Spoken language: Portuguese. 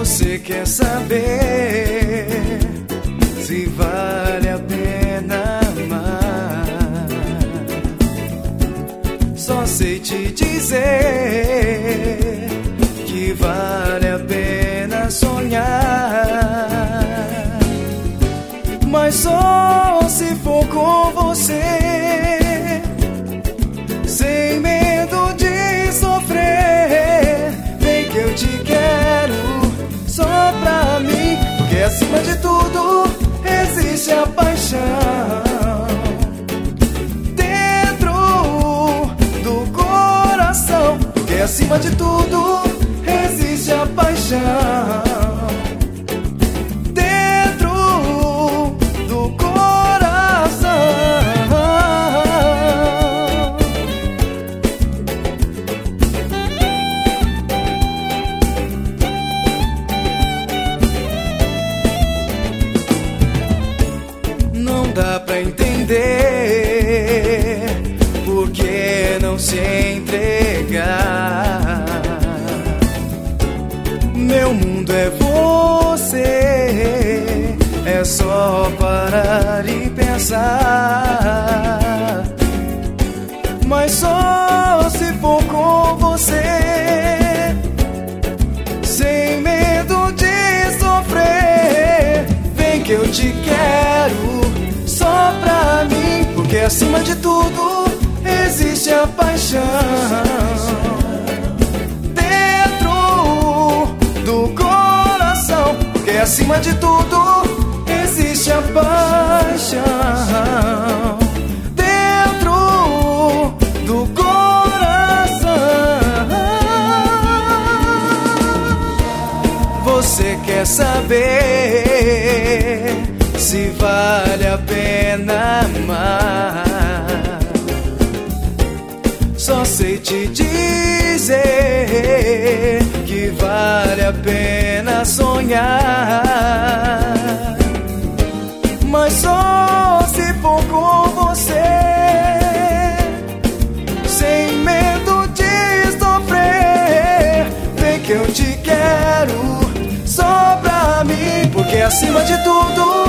Você quer saber se vale a pena amar? Só sei te dizer que vale a pena sonhar, mas só se for com você, sem medo de sofrer. Vem que eu te quero só pra mim, porque acima de tudo existe a paixão. Dentro do coração, porque acima de tudo existe a paixão. Dentro do coração. Não dá pra entender por que não se entregar. Meu mundo é você, é só parar e pensar. Mas só se for com você, sem medo de sofrer. Vem que eu te quero só pra mim, porque acima de tudo existe a paixão. Dentro do coração, porque acima de tudo existe a paixão. Dentro do coração. Você quer saber se vale a pena amar? Só sei te dizer que vale a pena sonhar, mas só se for com você, sem medo de sofrer. Vem que eu te quero só pra mim, porque acima de tudo